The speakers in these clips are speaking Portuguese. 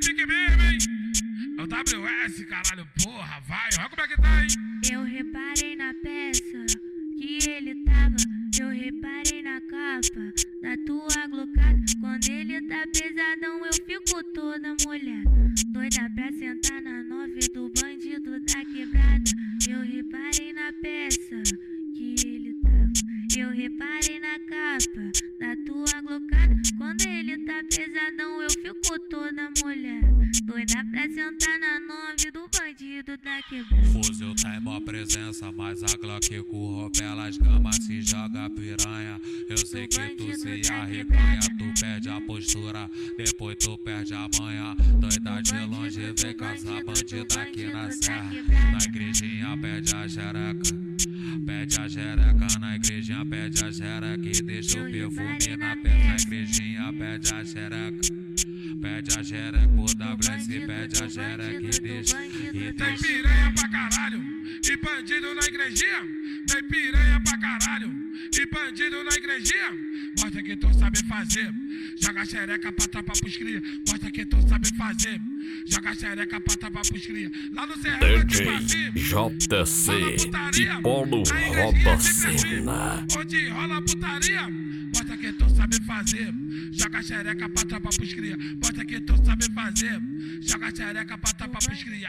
pique mesmo, hein? É o WS, caralho, porra, vai, olha como é que tá, hein? Eu reparei na peça que ele tava, eu reparei na capa da tua glocada. Quando ele tá pesadão eu fico toda molhada, doida pra sentar na 9 do bandido da quebrada. Eu reparei na peça que ele tava, eu reparei na capa da tua glocada. Quando ele tá pesadão eu fico toda molhada, doida pra sentar na 9 do bandido da quebrada. Fuzil tá em mó presença, mas a Glock corrompe pelas gamas, se joga piranha. Eu sei que tu se arreganha, tu perde a postura, depois tu perde a manha. Doida de longe, vem com essa bandida aqui na serra. Na igrejinha pede a xereca, pede a xereca, na igrejinha pede a xereca e deixa o perfume na pele. Na igrejinha pede a xereca, pede a xereca, o WS pede a xereca e deixa. Tem piranha pra caralho e bandido na igrejinha. Tem piranha pra caralho e bandido na igrejinha. Mostra que tu sabe fazer, joga xereca pra tropa pros cria. Mostra que tu sabe fazer, joga xereca pra tropa pros cria. Lá no Serrano de Paci, JC putaria, e Polo a igrejinha Roda sempre Cena. assim, onde rola putaria. Mostra que tu sabe fazer, joga xereca pra tropa pros cria. Mostra que tu sabe fazer, joga xereca pra tropa pros cria.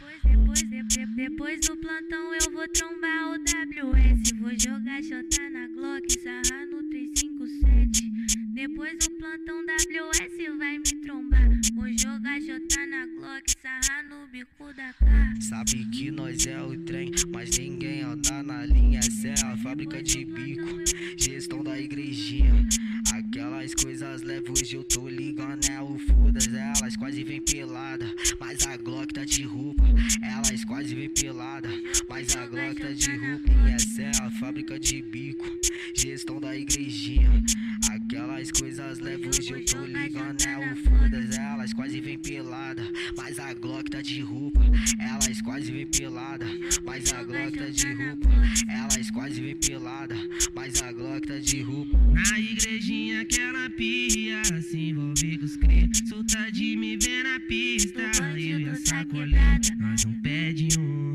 Depois do plantão eu vou trombar o WS, vou jogar J na Glock, sarrar no 357. Depois do plantão WS vai me trombar, vou jogar J na Glock, sarrar no bico da cara. Sabe que nós é o trem, mas ninguém anda na linha. Essa é a fábrica de bico, gestão da igrejinha. Aquelas coisas leves hoje eu tô ligando, é o foda-se. Elas quase vem pelada, mas a Glock tá de roupa. Elas quase vem pelada, mas a Glock tá de roupa. E essa é a fábrica de bico, gestão da igrejinha. Aquelas coisas leves hoje eu tô ligando, é o foda-se. Elas quase vem pelada, mas a Glock tá de roupa. Elas quase vem pelada, mas a Glock tá de roupa. Elas quase vem pelada, mas a Glock tá de roupa. Na igrejinha que ela pia, se envolve com os cria. Solta de me ver na pista, eu e a sacoleta. Nós não pede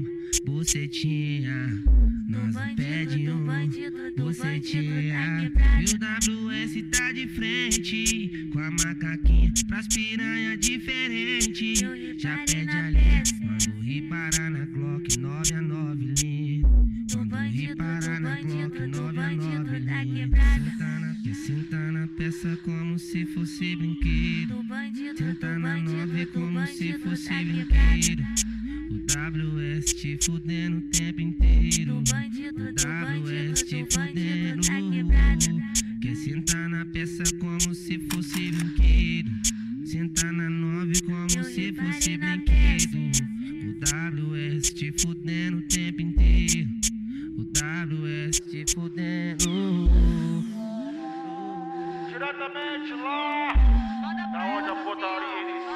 bucetinha, nós não pede bucetinha. E o WS tá de frente, com a macaquinha pras piranha diferente. Já pede ali, quando reparar na Glock 9 a 9 linha. Quando reparar na Glock 9 a 9 linha. Senta na peça como se fosse brinquedo. Senta na 9 como se fosse brinquedo. O WS te fudendo o tempo inteiro. O WS te fudendo. Quer sentar na peça como se fosse brinquedo. Sentar na 9 como se fosse brinquedo. O WS te fudendo o tempo inteiro. O WS te fudendo. Diretamente lá, da onde a putaria inicia.